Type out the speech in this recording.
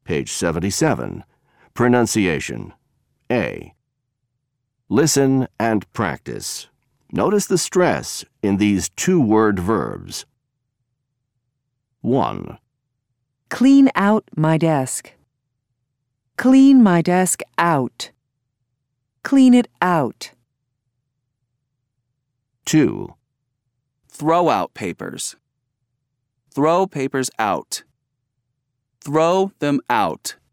Page 77. Pronunciation. A. Listen and practice. Notice the stress in these two-word verbs. 1. Clean out my desk. Clean my desk out. Clean it out. 2. Throw out papers. Throw papers out. Throw them out.